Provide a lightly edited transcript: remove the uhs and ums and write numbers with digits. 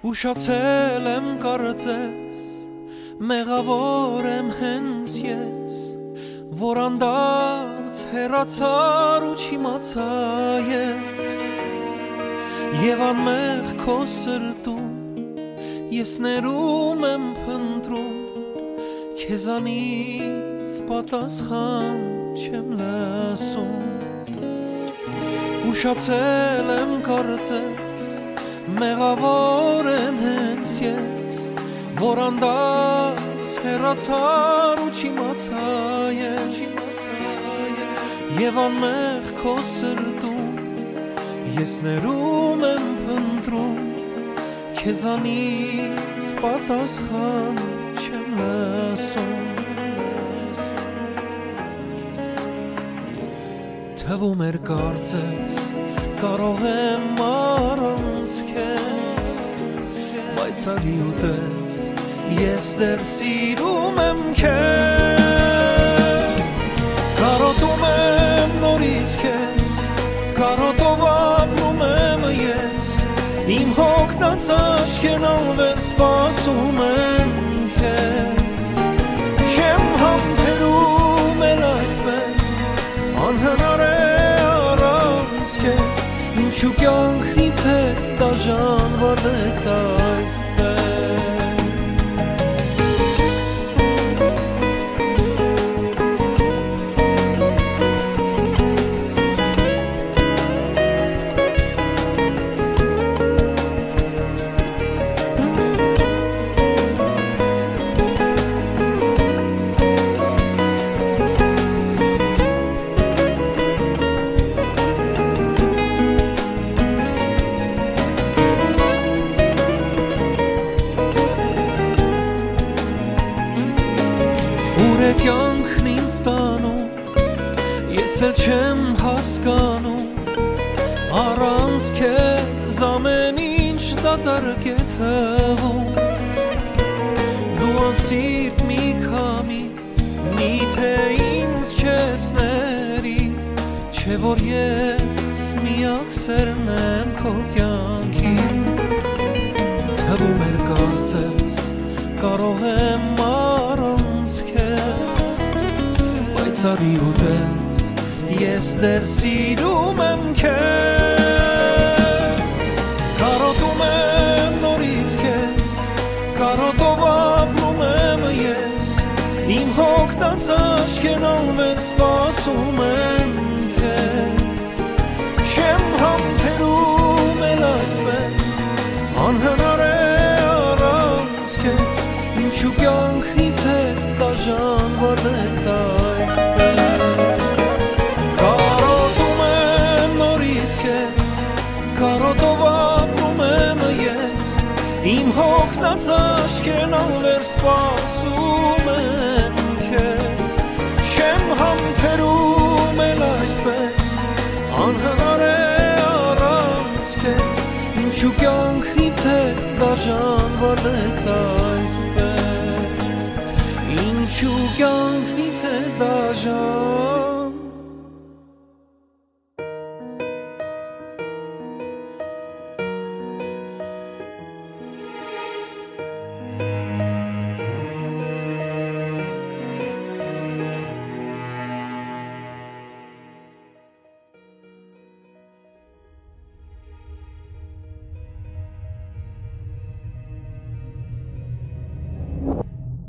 Ուշացել եմ կարծես, մեղավոր եմ հենց ես, որ անդարձ հեռացար ու չիմացա ես, և անմեղ քո սրտում ես ներում եմ փնտրում, քեզանից պատասխան չեմ լսում։ Ուշացել եմ կարծես, մեղավոր եմ հենց ես, որ անդարձ հեռացար ու չիմացա ես, և անմեղ քո սրտում ես ներում եմ փնտրում, քեզանից պատասխան չեմ լսում։ Թվում էր կարծես կարող եմ առանց քեզ, բայց արի ու տես ես դեռ սիրում եմ քեզ, կարոտում եմ նորից քեզ, կարոտով ապրում եմ ես, իմ հոգնած աչքերն անվեր սպասում են քեզ, չեմ համբերում էլ այսպես, անհնար է առանց քեզ, ինչու կյանքից է դաժան վարվեց այսպես։ Կյանքն ինձ տանում, ես էլ չեմ հասկանում, առանց քեզ ամեն ինչ դատարկ է թվում, դու անսիրտ մի քամի, միթե ինձ չես ների, չէ որ ես միակ սերն եմ քո կյանքի, թվում էր կարծես կարող եմ առանց քեզ, բայց արի ու տես ես դեռ սիրում եմ քեզ, կարոտում եմ նորից քեզ, կարոտով ապրում եմ ես, իմ հոգնած աչքերն անվեր սպասում են քեզ, չեմ համբերում էլ այսպես, անհնար է առանց քեզ, ինչու կյանքից է դաժան վարվեց այսպես, կարոտում եմ նորից քեզ, կարոտով ապրում եմ ես, իմ հոգնած աչքերն անվեր սպասում են քեզ, չեմ համբերում էլ այսպես, անհնար է առանց քեզ, ինչու կյանքից է դաժան վարվեց այսպես, ինչու կյանքից է դաժան